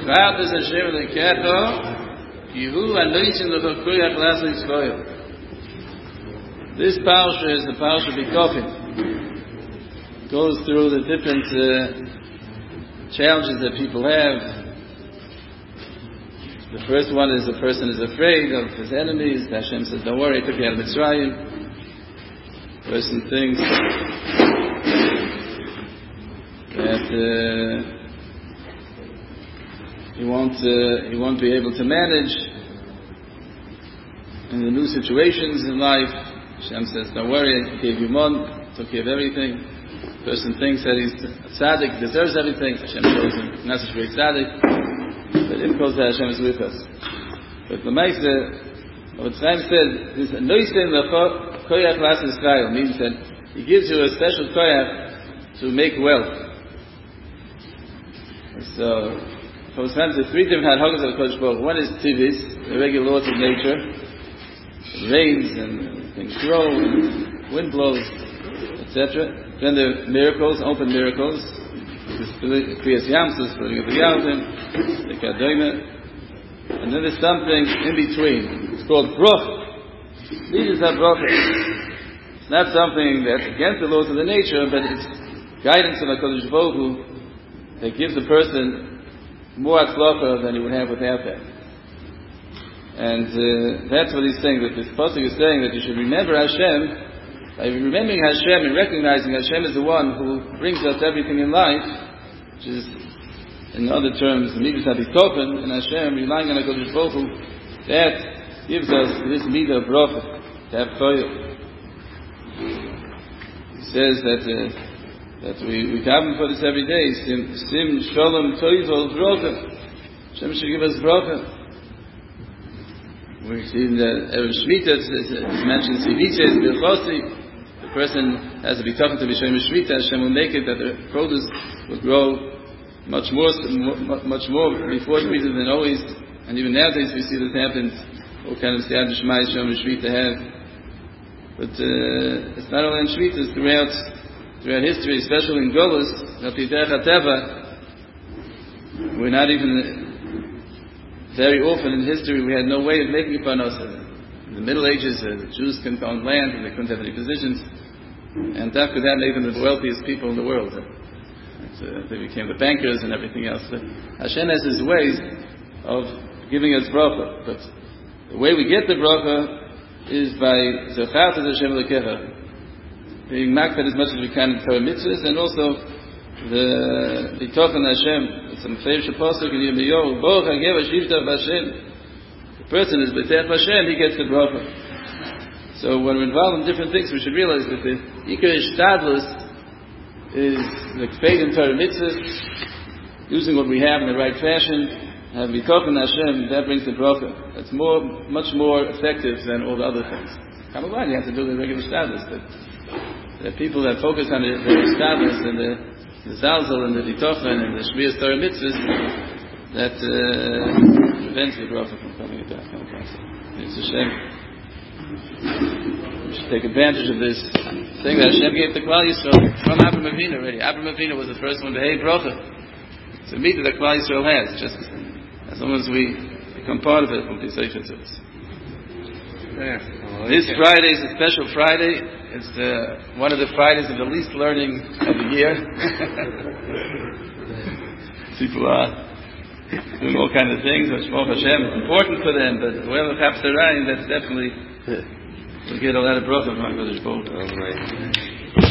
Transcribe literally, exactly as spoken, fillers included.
Chatas Hashem lekecho, Yehu anointing lecha koyach lasa Yisrael. This parsha is the parsha B'Kofim. It goes through the different uh, challenges that people have. The first one is the person is afraid of his enemies. Hashem says, "Don't worry, I took you out of Mitzrayim." The person thinks that uh, he won't uh, he won't be able to manage in the new situations in life. Hashem says, "Don't worry, I gave you mon, took care of everything." The person thinks that he's a tzaddik, deserves everything. Hashem shows him not such a great tzaddik, but if goes that Hashem is with us. But the Ma'aseh, what Chaim said, this anointing lecha koyach las Yisrael means that he gives you a special koyach to make wealth. So, for example, the three different hadhogas of the Kodesh Baruch. One is tivis, the regular laws of nature. It rains and things grow, and wind blows, et cetera. Then there are miracles, open miracles. The Kriyas Yamsus, splitting of the Yalvin, the Kadoime. And then there's something in between. It's called Broch. These are Broch. It's not something that's against the laws of the nature, but it's guidance from the Kodesh Baruch Hu that gives the person more atzlacha than he would have without that. And uh, that's what he's saying, that this pasuk is saying that you should remember Hashem. By remembering Hashem and recognizing Hashem is the one who brings us everything in life, which is, in other terms, midas habikofen, and Hashem, relying on HaKadosh Baruch Hu, that gives us this midah of bracha, to have koyach. He says that uh, that we we daven for this every day. Sim, sim shalom toivel bracha. Hashem should give us bracha. We see in the Erev Shemitah, it's mentioned Siviches, Birchosi. The person has to be talking to B'Shem Shemitah. Hashem will make it that the produce will grow much more, much more before Shemitah than always. And even nowadays we see this happens. What kind of Siyad Shema Hashem Shemitah have? But uh, it's not only in Shemitah, it's throughout throughout history, especially in Golus, we're not even. Very often in history we had no way of making parnasa. In the Middle Ages, uh, the Jews couldn't own land and they couldn't have any positions, and after that made them the wealthiest people in the world. Uh, they became the bankers and everything else. But Hashem has His ways of giving us bracha, but the way we get the bracha is by Zechat Hashem Lekecha, being makfed as much as we can in Torah mitzvahs, and also the B'Tochen Hashem. Some famous pasuk in Yirmiyahu, Baruch HaGeva Shivta Hashem. The person is B'Tech Hashem, he gets the bracha. So when we're involved in different things, we should realize that the Ikar Ishtadlus is the Kfeid in Torah mitzvahs, using what we have in the right fashion, and B'Tochen Hashem, that brings the bracha. That's more, much more effective than all the other things. Kamalan, you have to do the regular Ishtadlus, but there are people that focus on the, the Ishtadlus and the the Zalzal and the B'Tochen and the Shmiyas Torah mitzvahs that uh, prevents the bracha from coming at that kind of process. It's a shame. We should take advantage of this thing that Hashem gave to Klal Yisrael from Abraham Avinu already. Abraham Avinu was the first one to hate bracha. It's a mitzvah that Klal Yisrael has. Just as long as we become part of it, we'll be safe to us. This Friday is a special Friday. It's uh, one of the Fridays of the least learning of the year. People are doing all kinds of things, which Baruch Hashem is important for them, but whoever chaps their eye, that's definitely will get a lot of bracha from HaKadosh Baruch Hu.